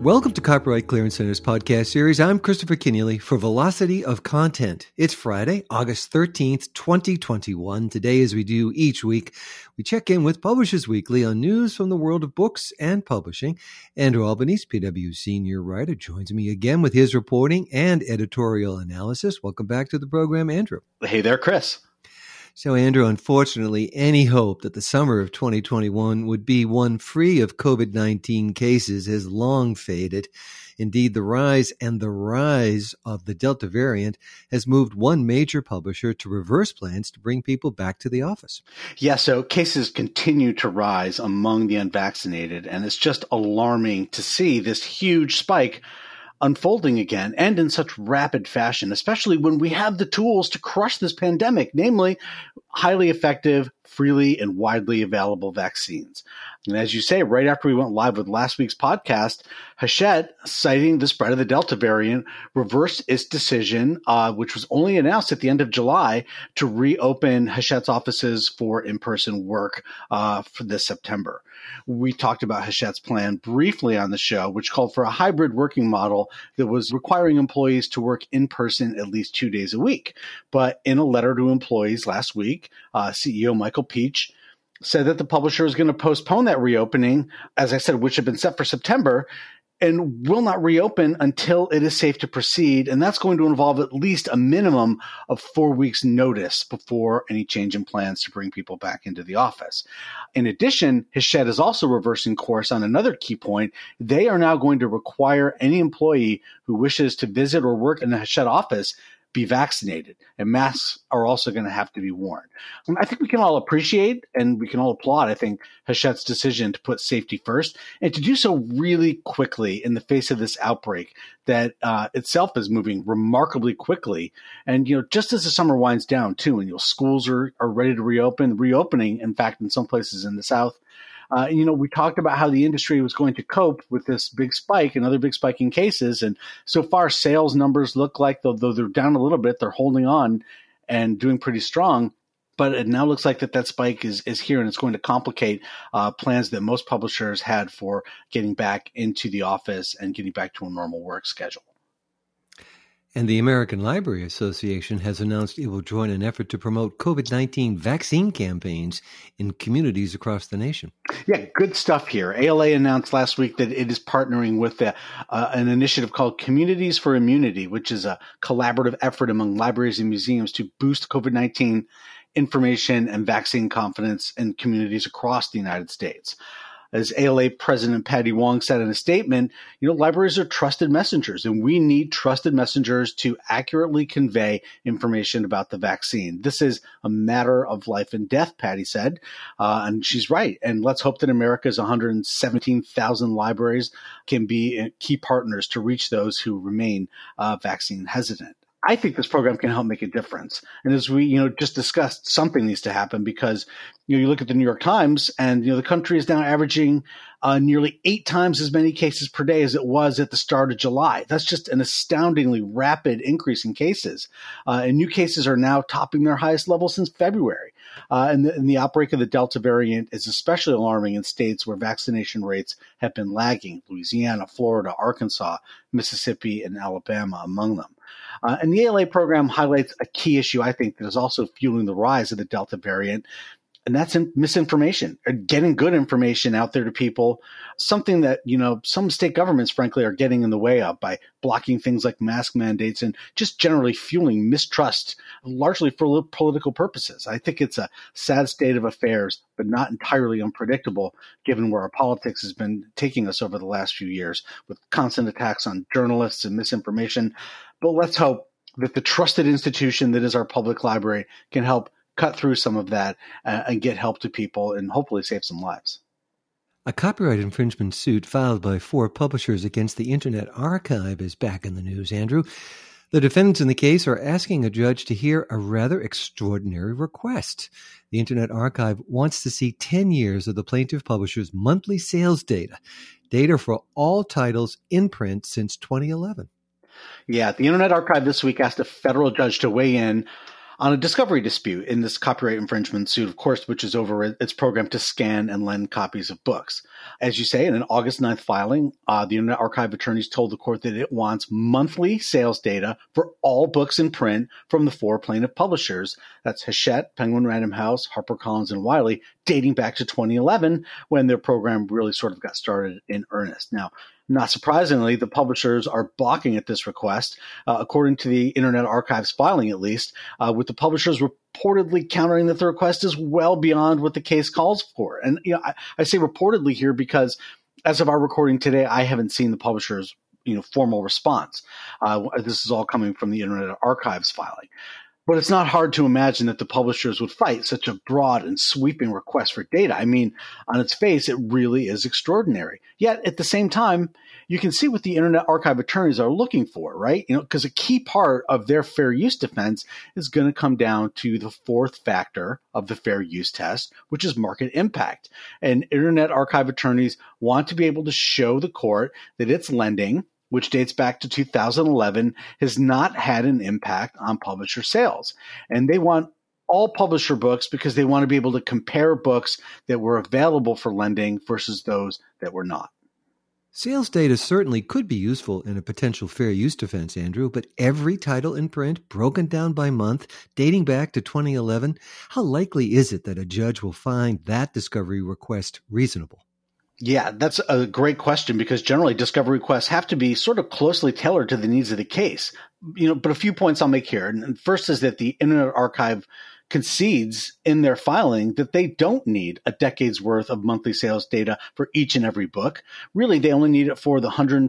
Welcome to Copyright Clearance Center's podcast series. I'm Christopher Kenneally for Velocity of Content. It's Friday, August 13th, 2021. Today, as we do each week, we check in with Publishers Weekly on news from the world of books and publishing. Andrew Albanese, PW senior writer, joins me again with his reporting and editorial analysis. Welcome back to the program, Andrew. Hey there, Chris. So, Andrew, unfortunately, any hope that the summer of 2021 would be one free of COVID-19 cases has long faded. Indeed, the rise of the Delta variant has moved one major publisher to reverse plans to bring people back to the office. Yeah, so cases continue to rise among the unvaccinated, and it's just alarming to see this huge spike unfolding again and in such rapid fashion, especially when we have the tools to crush this pandemic, namely highly effective, freely and widely available vaccines. And as you say, right after we went live with last week's podcast, Hachette, citing the spread of the Delta variant, reversed its decision, which was only announced at the end of July, to reopen Hachette's offices for in-person work for this September. We talked about Hachette's plan briefly on the show, which called for a hybrid working model that was requiring employees to work in person at least 2 days a week. But in a letter to employees last week, CEO Michael Peach said that the publisher is going to postpone that reopening, as I said, which had been set for September, and will not reopen until it is safe to proceed. And that's going to involve at least a minimum of 4 weeks notice before any change in plans to bring people back into the office. In addition, Hachette is also reversing course on another key point. They are now going to require any employee who wishes to visit or work in the Hachette office be vaccinated, and masks are also going to have to be worn. I think we can all appreciate and we can all applaud, I think, Hachette's decision to put safety first and to do so really quickly in the face of this outbreak that itself is moving remarkably quickly. And, just as the summer winds down too, and schools are ready to reopening, in fact, in some places in the South. We talked about how the industry was going to cope with this big spike, another big spike in cases. And so far, sales numbers look like, though they're down a little bit, they're holding on and doing pretty strong. But it now looks like that spike is here, and it's going to complicate plans that most publishers had for getting back into the office and getting back to a normal work schedule. And the American Library Association has announced it will join an effort to promote COVID-19 vaccine campaigns in communities across the nation. Yeah, good stuff here. ALA announced last week that it is partnering with an initiative called Communities for Immunity, which is a collaborative effort among libraries and museums to boost COVID-19 information and vaccine confidence in communities across the United States. As ALA President Patty Wong said in a statement, libraries are trusted messengers, and we need trusted messengers to accurately convey information about the vaccine. This is a matter of life and death, Patty said, and she's right. And let's hope that America's 117,000 libraries can be key partners to reach those who remain vaccine hesitant. I think this program can help make a difference. And as we, just discussed, something needs to happen because, you look at the New York Times and, the country is now averaging nearly 8 times as many cases per day as it was at the start of July. That's just an astoundingly rapid increase in cases. And new cases are now topping their highest level since February. And the outbreak of the Delta variant is especially alarming in states where vaccination rates have been lagging: Louisiana, Florida, Arkansas, Mississippi, and Alabama among them. And the ALA program highlights a key issue, I think, that is also fueling the rise of the Delta variant, and that's misinformation, or getting good information out there to people, something that, some state governments, frankly, are getting in the way of by blocking things like mask mandates and just generally fueling mistrust, largely for political purposes. I think it's a sad state of affairs, but not entirely unpredictable, given where our politics has been taking us over the last few years with constant attacks on journalists and misinformation. But let's hope that the trusted institution that is our public library can help cut through some of that and get help to people and hopefully save some lives. A copyright infringement suit filed by 4 publishers against the Internet Archive is back in the news, Andrew. The defendants in the case are asking a judge to hear a rather extraordinary request. The Internet Archive wants to see 10 years of the plaintiff publisher's monthly sales data for all titles in print since 2011. Yeah, the Internet Archive this week asked a federal judge to weigh in on a discovery dispute in this copyright infringement suit, of course, which is over its program to scan and lend copies of books. As you say, in an August 9th filing, the Internet Archive attorneys told the court that it wants monthly sales data for all books in print from the 4 plaintiff publishers. That's Hachette, Penguin Random House, HarperCollins, and Wiley, dating back to 2011 when their program really sort of got started in earnest. Now, not surprisingly, the publishers are balking at this request, according to the Internet Archive's filing at least, with the publishers reportedly countering that the request is well beyond what the case calls for. And I say reportedly here because as of our recording today, I haven't seen the publishers' formal response. This is all coming from the Internet Archive's filing. But it's not hard to imagine that the publishers would fight such a broad and sweeping request for data. I mean, on its face, it really is extraordinary. Yet, at the same time, you can see what the Internet Archive attorneys are looking for, right? Because a key part of their fair use defense is going to come down to the 4th factor of the fair use test, which is market impact. And Internet Archive attorneys want to be able to show the court that its lending, which dates back to 2011, has not had an impact on publisher sales. And they want all publisher books because they want to be able to compare books that were available for lending versus those that were not. Sales data certainly could be useful in a potential fair use defense, Andrew, but every title in print, broken down by month, dating back to 2011, how likely is it that a judge will find that discovery request reasonable? Yeah, that's a great question because generally discovery requests have to be sort of closely tailored to the needs of the case. But a few points I'll make here. And first is that the Internet Archive concedes in their filing that they don't need a decade's worth of monthly sales data for each and every book. Really, they only need it for the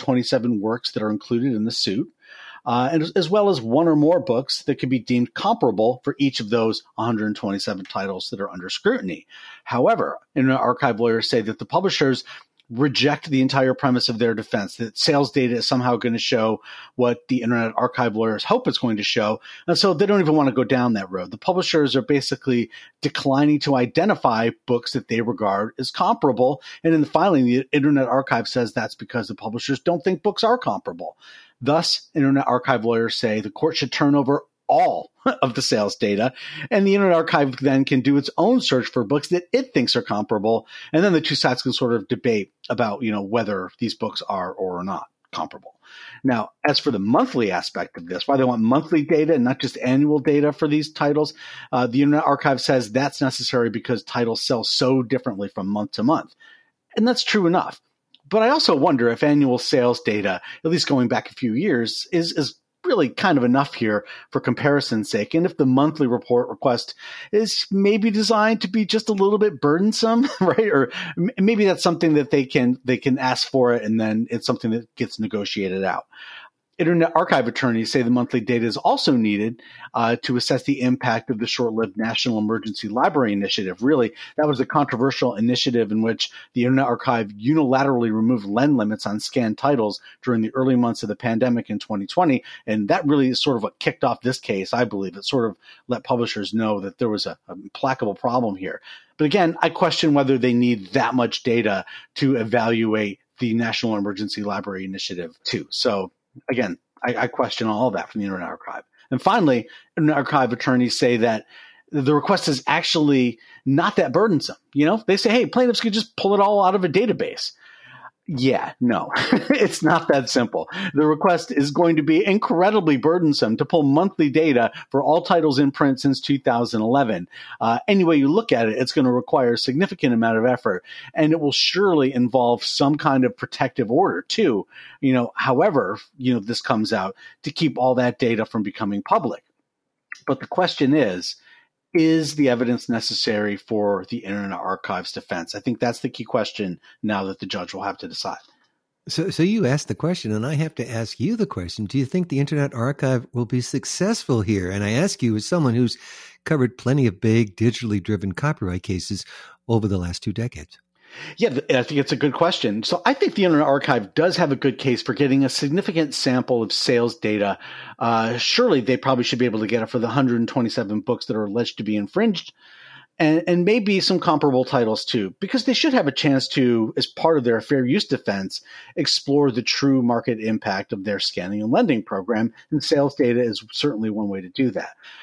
127 works that are included in the suit. And as well as 1 or more books that could be deemed comparable for each of those 127 titles that are under scrutiny. However, Internet Archive lawyers say that the publishers reject the entire premise of their defense, that sales data is somehow going to show what the Internet Archive lawyers hope it's going to show. And so they don't even want to go down that road. The publishers are basically declining to identify books that they regard as comparable. And in the filing, the Internet Archive says that's because the publishers don't think books are comparable. Thus, Internet Archive lawyers say the court should turn over all of the sales data, and the Internet Archive then can do its own search for books that it thinks are comparable, and then the two sides can sort of debate about, whether these books are or are not comparable. Now, as for the monthly aspect of this, why they want monthly data and not just annual data for these titles, the Internet Archive says that's necessary because titles sell so differently from month to month. And that's true enough. But I also wonder if annual sales data, at least going back a few years, is really kind of enough here for comparison's sake. And if the monthly report request is maybe designed to be just a little bit burdensome, right? Or maybe that's something that they can ask for it and then it's something that gets negotiated out. Internet Archive attorneys say the monthly data is also needed to assess the impact of the short-lived National Emergency Library Initiative. Really, that was a controversial initiative in which the Internet Archive unilaterally removed lend limits on scanned titles during the early months of the pandemic in 2020. And that really is sort of what kicked off this case, I believe. It sort of let publishers know that there was an implacable problem here. But again, I question whether they need that much data to evaluate the National Emergency Library Initiative too. So again, I question all of that from the Internet Archive. And finally, Internet Archive attorneys say that the request is actually not that burdensome. They say, hey, plaintiffs could just pull it all out of a database. Yeah, no, it's not that simple. The request is going to be incredibly burdensome to pull monthly data for all titles in print since 2011. Any way you look at it, it's going to require a significant amount of effort, and it will surely involve some kind of protective order too. However, this comes out to keep all that data from becoming public. But the question is the evidence necessary for the Internet Archive's defense? I think that's the key question now that the judge will have to decide. So you asked the question, and I have to ask you the question. Do you think the Internet Archive will be successful here? And I ask you as someone who's covered plenty of big digitally driven copyright cases over the last 2 decades. Yeah, I think it's a good question. So I think the Internet Archive does have a good case for getting a significant sample of sales data. Surely they probably should be able to get it for the 127 books that are alleged to be infringed, and maybe some comparable titles too, because they should have a chance to, as part of their fair use defense, explore the true market impact of their scanning and lending program, and sales data is certainly one way to do that.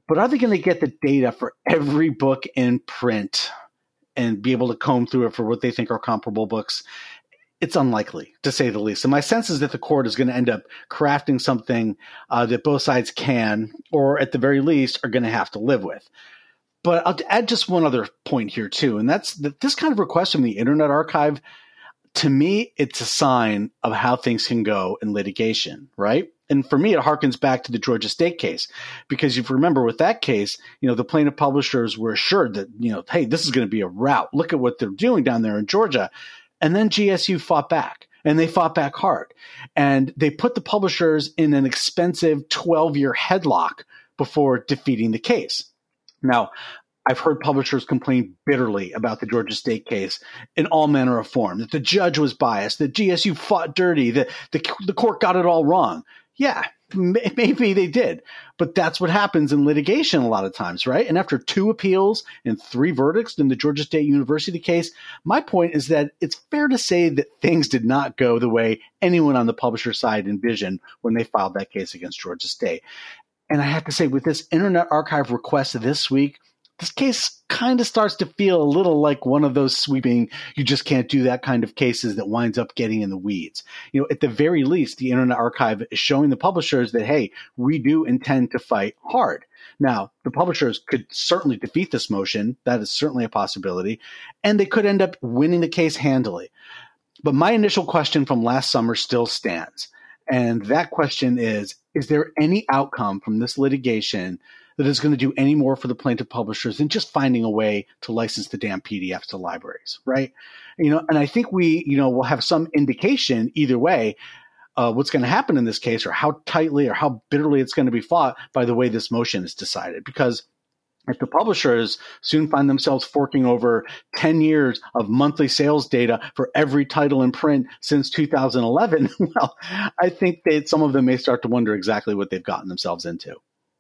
But are they going to get the data for every book in print and be able to comb through it for what they think are comparable books? It's unlikely, to say the least. And my sense is that the court is going to end up crafting something that both sides can, or at the very least, are going to have to live with. But I'll add just one other point here, too, and that's that this kind of request from the Internet Archive, to me, it's a sign of how things can go in litigation, right? And for me, it harkens back to the Georgia State case, because if you remember with that case, the plaintiff publishers were assured that, hey, this is going to be a rout. Look at what they're doing down there in Georgia. And then GSU fought back, and they fought back hard. And they put the publishers in an expensive 12-year headlock before defeating the case. Now, I've heard publishers complain bitterly about the Georgia State case in all manner of form, that the judge was biased, that GSU fought dirty, that the court got it all wrong. Yeah, maybe they did. But that's what happens in litigation a lot of times, right? And after 2 appeals and 3 verdicts in the Georgia State University case, my point is that it's fair to say that things did not go the way anyone on the publisher side envisioned when they filed that case against Georgia State. And I have to say, with this Internet Archive request this week, this case kind of starts to feel a little like one of those sweeping, you just can't do that kind of cases that winds up getting in the weeds. At the very least, the Internet Archive is showing the publishers that, hey, we do intend to fight hard. Now, the publishers could certainly defeat this motion. That is certainly a possibility. And they could end up winning the case handily. But my initial question from last summer still stands. And that question is there any outcome from this litigation that is going to do any more for the plaintiff publishers than just finding a way to license the damn PDFs to libraries, right? And I think we, will have some indication either way what's going to happen in this case, or how tightly or how bitterly it's going to be fought by the way this motion is decided. Because if the publishers soon find themselves forking over 10 years of monthly sales data for every title in print since 2011, well, I think that some of them may start to wonder exactly what they've gotten themselves into.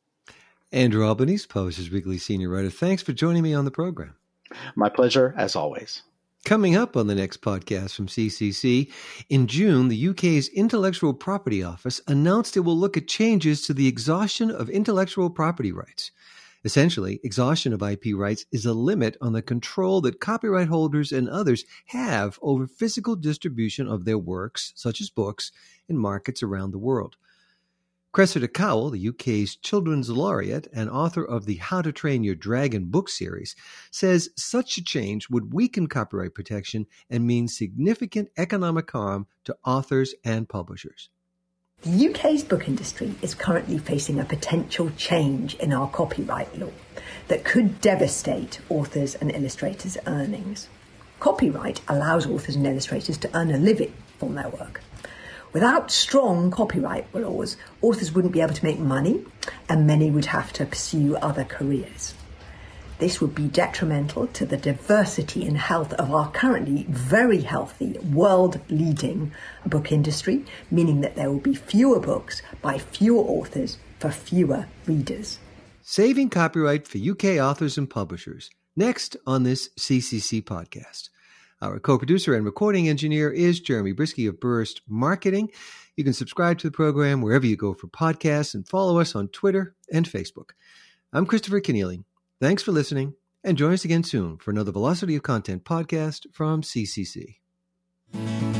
Andrew Albanese, Publishers Weekly senior writer, thanks for joining me on the program. My pleasure, as always. Coming up on the next podcast from CCC, in June, the UK's Intellectual Property Office announced it will look at changes to the exhaustion of intellectual property rights. Essentially, exhaustion of IP rights is a limit on the control that copyright holders and others have over physical distribution of their works, such as books, in markets around the world. Cressida Cowell, the UK's Children's Laureate and author of the How to Train Your Dragon book series, says such a change would weaken copyright protection and mean significant economic harm to authors and publishers. The UK's book industry is currently facing a potential change in our copyright law that could devastate authors and illustrators' earnings. Copyright allows authors and illustrators to earn a living from their work. Without strong copyright laws, authors wouldn't be able to make money, and many would have to pursue other careers. This would be detrimental to the diversity and health of our currently very healthy, world-leading book industry, meaning that there will be fewer books by fewer authors for fewer readers. Saving copyright for UK authors and publishers, next on this CCC podcast. Our co-producer and recording engineer is Jeremy Brisky of Burst Marketing. You can subscribe to the program wherever you go for podcasts and follow us on Twitter and Facebook. I'm Christopher Keneally. Thanks for listening, and join us again soon for another Velocity of Content podcast from CCC.